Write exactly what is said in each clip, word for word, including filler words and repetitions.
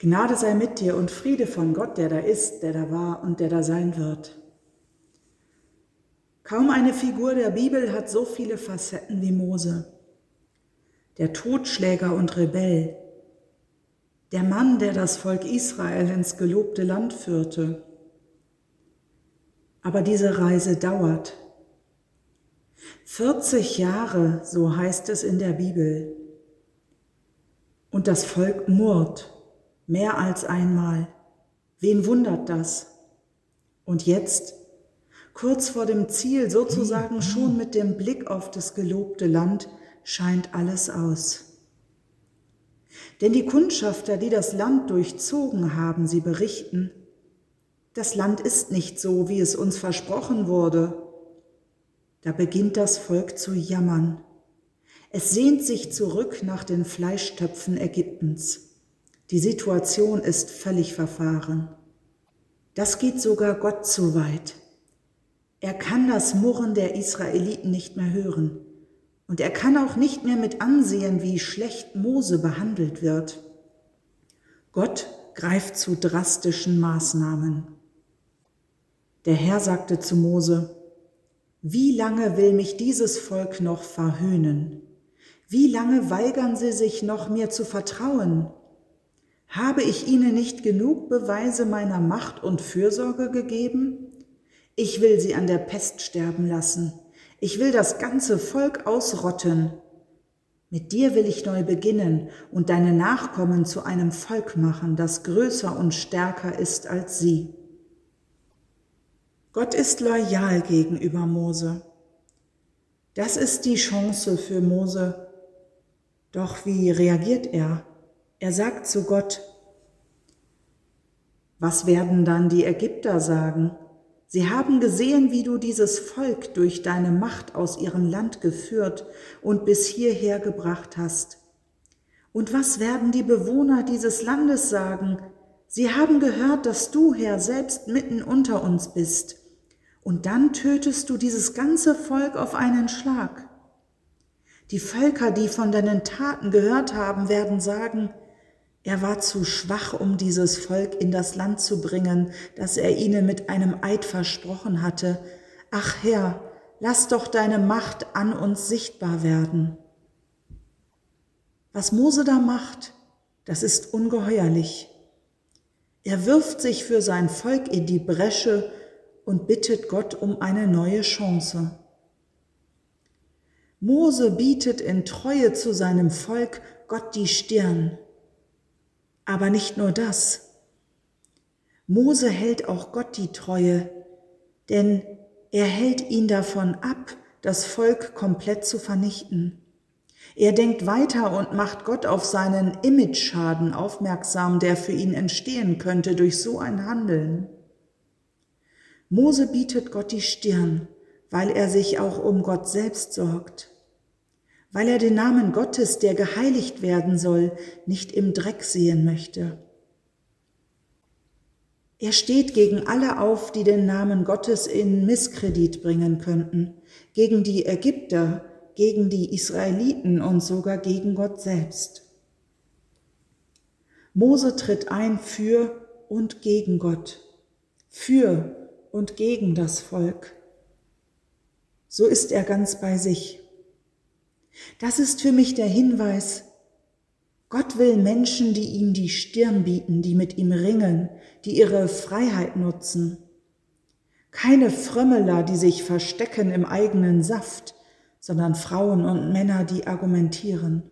Gnade sei mit dir und Friede von Gott, der da ist, der da war und der da sein wird. Kaum eine Figur der Bibel hat so viele Facetten wie Mose. Der Totschläger und Rebell, der Mann, der das Volk Israel ins gelobte Land führte. Aber diese Reise dauert. vierzig Jahre, so heißt es in der Bibel. Und das Volk murrt, mehr als einmal. Wen wundert das? Und jetzt, kurz vor dem Ziel, sozusagen schon mit dem Blick auf das gelobte Land, scheint alles aus. Denn die Kundschafter, die das Land durchzogen haben, sie berichten, das Land ist nicht so, wie es uns versprochen wurde. Da beginnt das Volk zu jammern. Es sehnt sich zurück nach den Fleischtöpfen Ägyptens. Die Situation ist völlig verfahren. Das geht sogar Gott zu weit. Er kann das Murren der Israeliten nicht mehr hören. Und er kann auch nicht mehr mit ansehen, wie schlecht Mose behandelt wird. Gott greift zu drastischen Maßnahmen. Der Herr sagte zu Mose: Wie lange will mich dieses Volk noch verhöhnen? Wie lange weigern sie sich noch, mir zu vertrauen? Habe ich ihnen nicht genug Beweise meiner Macht und Fürsorge gegeben? Ich will sie an der Pest sterben lassen. Ich will das ganze Volk ausrotten. Mit dir will ich neu beginnen und deine Nachkommen zu einem Volk machen, das größer und stärker ist als sie. Gott ist loyal gegenüber Mose. Das ist die Chance für Mose. Doch wie reagiert er? Er sagt zu Gott: Was werden dann die Ägypter sagen? Sie haben gesehen, wie du dieses Volk durch deine Macht aus ihrem Land geführt und bis hierher gebracht hast. Und was werden die Bewohner dieses Landes sagen? Sie haben gehört, dass du, Herr, selbst mitten unter uns bist. Und dann tötest du dieses ganze Volk auf einen Schlag. Die Völker, die von deinen Taten gehört haben, werden sagen: Er war zu schwach, um dieses Volk in das Land zu bringen, das er ihnen mit einem Eid versprochen hatte. Ach Herr, lass doch deine Macht an uns sichtbar werden. Was Mose da macht, das ist ungeheuerlich. Er wirft sich für sein Volk in die Bresche und bittet Gott um eine neue Chance. Mose bietet in Treue zu seinem Volk Gott die Stirn. Aber nicht nur das. Mose hält auch Gott die Treue, denn er hält ihn davon ab, das Volk komplett zu vernichten. Er denkt weiter und macht Gott auf seinen Imageschaden aufmerksam, der für ihn entstehen könnte durch so ein Handeln. Mose bietet Gott die Stirn, weil er sich auch um Gott selbst sorgt, weil er den Namen Gottes, der geheiligt werden soll, nicht im Dreck sehen möchte. Er steht gegen alle auf, die den Namen Gottes in Misskredit bringen könnten, gegen die Ägypter, gegen die Israeliten und sogar gegen Gott selbst. Mose tritt ein für und gegen Gott, für und gegen das Volk. So ist er ganz bei sich. Das ist für mich der Hinweis: Gott will Menschen, die ihm die Stirn bieten, die mit ihm ringen, die ihre Freiheit nutzen. Keine Frömmeler, die sich verstecken im eigenen Saft, sondern Frauen und Männer, die argumentieren.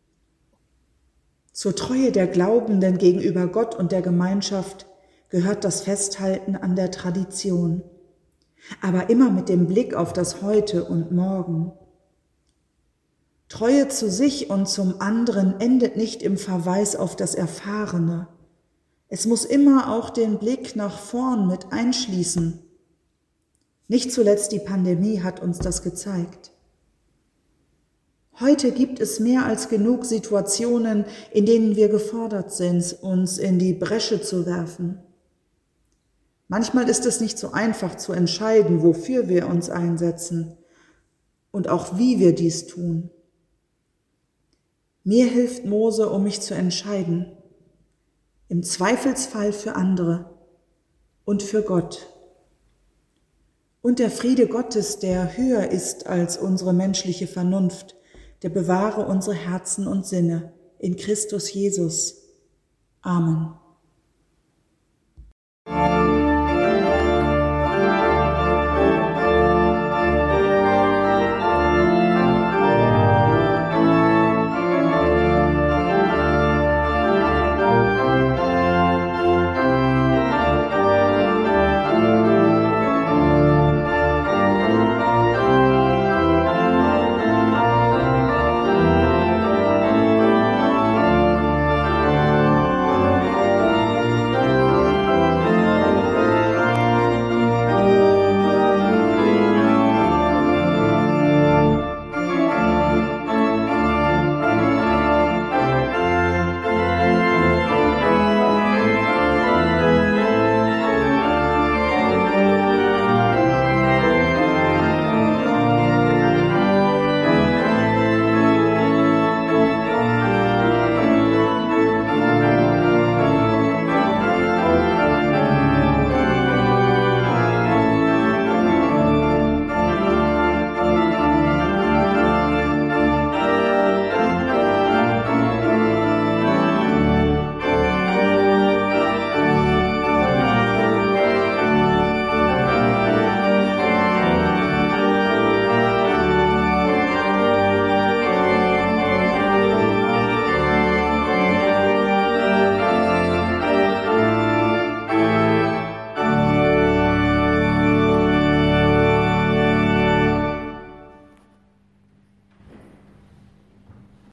Zur Treue der Glaubenden gegenüber Gott und der Gemeinschaft gehört das Festhalten an der Tradition, aber immer mit dem Blick auf das Heute und Morgen. Treue zu sich und zum anderen endet nicht im Verweis auf das Erfahrene. Es muss immer auch den Blick nach vorn mit einschließen. Nicht zuletzt die Pandemie hat uns das gezeigt. Heute gibt es mehr als genug Situationen, in denen wir gefordert sind, uns in die Bresche zu werfen. Manchmal ist es nicht so einfach zu entscheiden, wofür wir uns einsetzen und auch wie wir dies tun. Mir hilft Mose, um mich zu entscheiden. im Zweifelsfall für andere und für Gott. Und der Friede Gottes, der höher ist als unsere menschliche Vernunft, der bewahre unsere Herzen und Sinne in Christus Jesus. Amen.